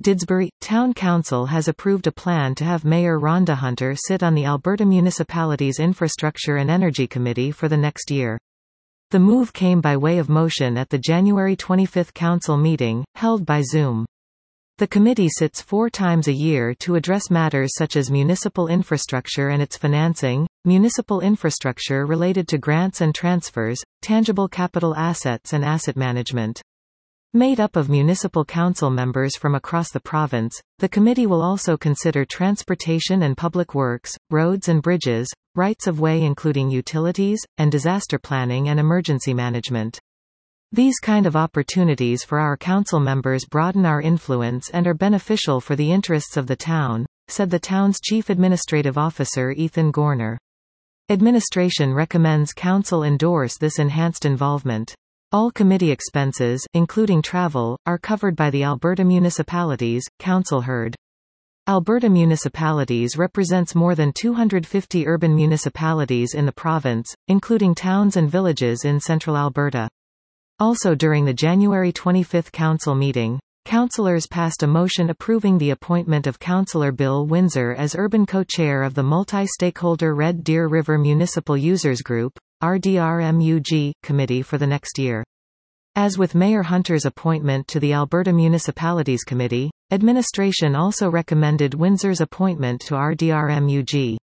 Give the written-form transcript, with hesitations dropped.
Didsbury Town Council has approved a plan to have Mayor Rhonda Hunter sit on the Alberta Municipalities Infrastructure and Energy Committee for the next year. The move came by way of motion at the January 25 council meeting, held by Zoom. The committee sits 4 times a year to address matters such as municipal infrastructure and its financing, municipal infrastructure related to grants and transfers, tangible capital assets and asset management. Made up of municipal council members from across the province, the committee will also consider transportation and public works, roads and bridges, rights-of-way including utilities, and disaster planning and emergency management. These kind of opportunities for our council members broaden our influence and are beneficial for the interests of the town, said the town's Chief Administrative Officer Ethan Gorner. Administration recommends council endorse this enhanced involvement. All committee expenses, including travel, are covered by the Alberta Municipalities, Council heard. Alberta Municipalities represents more than 250 urban municipalities in the province, including towns and villages in central Alberta. Also during the January 25 council meeting, councillors passed a motion approving the appointment of Councillor Bill Windsor as urban co-chair of the multi-stakeholder Red Deer River Municipal Users Group, RDRMUG, committee for the next year. As with Mayor Hunter's appointment to the Alberta Municipalities Committee, administration also recommended Windsor's appointment to RDRMUG.